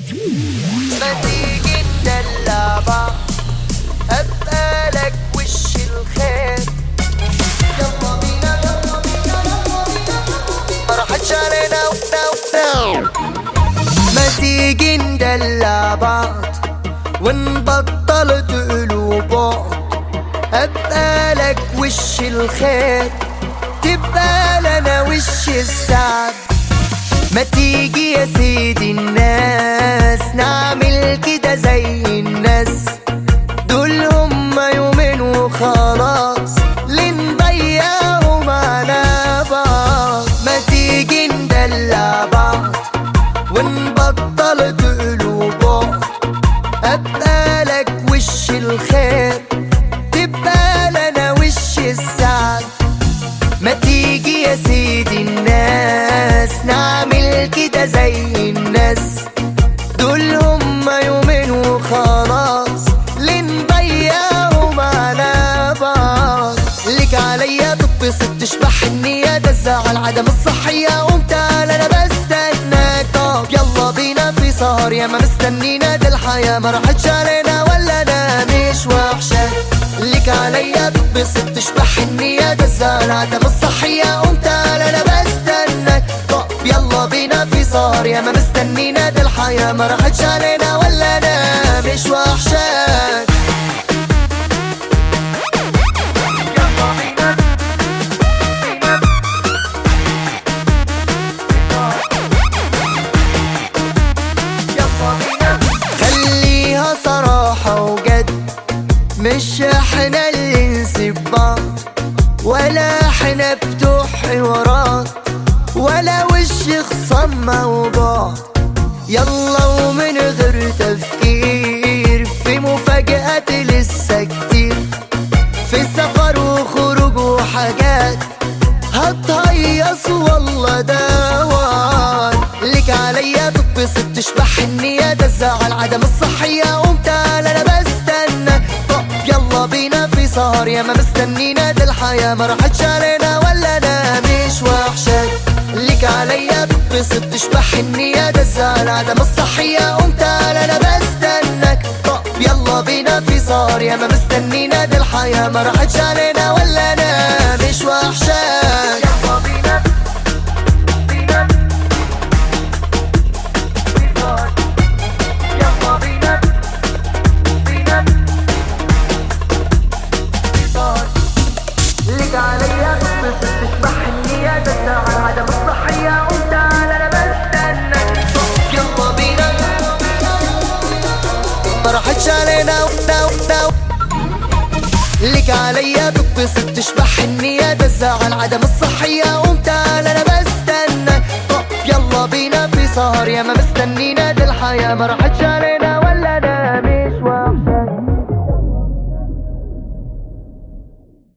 ما تيجي ندلع بعض، ابقى لك وش الخير. يلا بينا يلا بينا يلا بينا، ما راحتش علينا ما تيجي ندلع بعض ونبطل تقولوا بعض، ابقى لك وش الخير تبقى لنا وش السعد. ما تيجي يا سيدي الناس نعمل كده زي الناس، دول هما يومين وخلاص اللي نضيعهم على بعض. ما تيجي ندلع بعض ونبطل تقولوا بعض، ابقى لك وش الخير تبقى لنا وش السعد. ما تيجي يا سيدي الناس نعمل كده زي الناس، دول هما يومين وخلاص اللي نضيعهم على بعض. ليك عليا تتبسط تشبح النية، ده الزعل عدم الصحية. قوم تعال انا بستناك، طب يلا بينا في سهر يا ما مستنينا، دي الحياة ما راحتش علينا ولا انا مش وحشة. ليك عليا تتبسط تشبح النية، ده الزعل عدم الصحية. قوم تعال انا بستناك، طب يلا بينا في سهر يا ما مستنينا، دي الحياة ما راحتش علينا ولا انا مش وحشاك. خليها صراحة وجد، مش احنا اللي نسيب بعض، ولا احنا بتوع حوارات، ولا وش خصمة وبعض. يلا ومن غير تفكير في مفاجآت لسه كتير، في سفر وخروج وحاجات هتهيص والله دوار. ليك عليا تتبسط تشبح النية، ده الزعل عدم الصحية. قوم تعال انا بستنى، طب يلا بينا في سهر يا ما مستنينا، دي الحياة ما راحتش علينا ولا انا مش وحشاك. ليك عليا تتبسط تشبح النية، ده الزعل عدم الصحية. قوم تعال انا بستناك، طب يلا بينا في سهر يا ما مستنينا، دي الحياة ما راحتش علينا ولا انا مش وحشاك. يلا بينا بينا في سهر، يلا بينا بينا في سهر. ليك عليا تتبسط تشبح النية، ده الزعل عدم الصحية. قوم تعال انا بستناك، يلا بينا ما راحتش علينا ليك عليا تتبسط تشبح النية، ده الزعل عدم الصحية. قوم تعال انا بستناك، طب يلا بينا في سهر يا ما مستنينا، دي الحياة ما راحتش علينا.